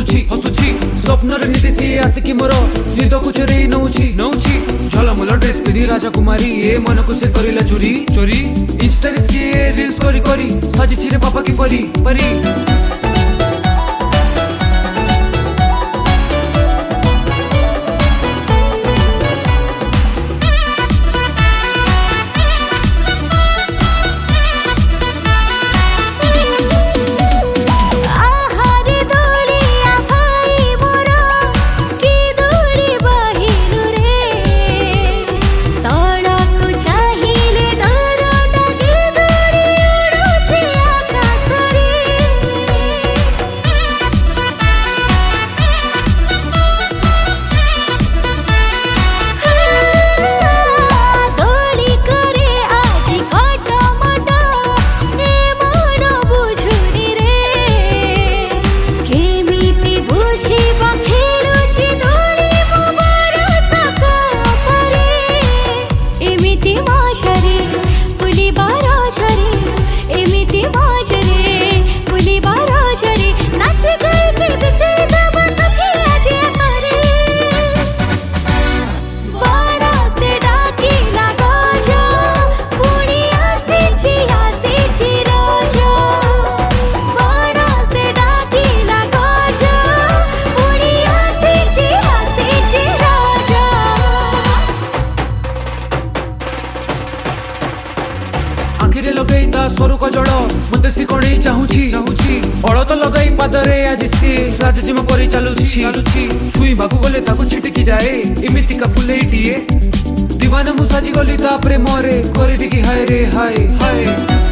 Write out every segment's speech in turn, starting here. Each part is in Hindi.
हसुची हसुची स्वप्नर नीति सी आसिकी मोर निद को चोरी नौची नौची झलमल ड्रेस पिंधि राजकुमारी ए मन को से करिला चोरी चोरी इंस्टा रे सी रील्स करी करी सजिछि रे पापा की परी परी आखिरे लगई ता स्वरू को जड़ मते सिकोणी चाहूची चाहूची अळत लगई पादरे आज सी राजजिमा परी चालुची चालुची छुई बागु गले ताको छिटकी जाए इमिति का फुलेटिए दीवाना मुसाजी गली ता प्रेम रे करबी की हाय रे हाय हाय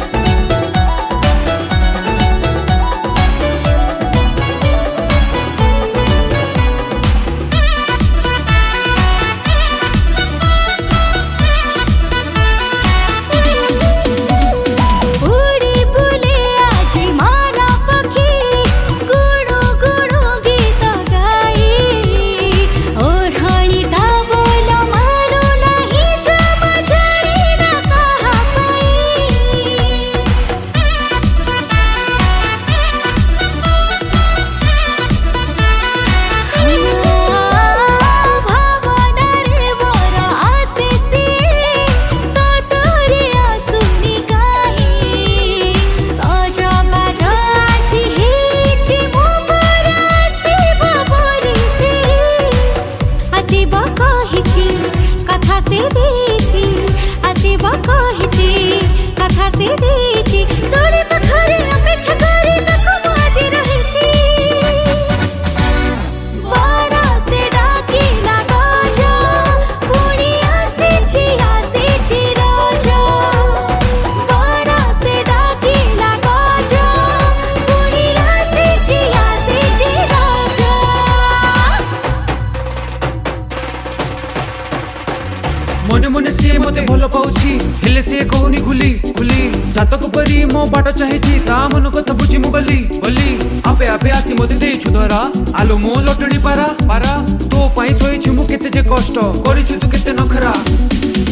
मने मने सी मते भलो पाउची हेले से कहूनी खुली खुली जातक परी मो बाट चाहिची ता मन कथा बुझी मु गली गली आपे आपे आसी मते देछु धरा आलो मो लटणी पारा पारा तो पाई सोई छु मु केते जे कष्ट करिछु तू केते नखरा।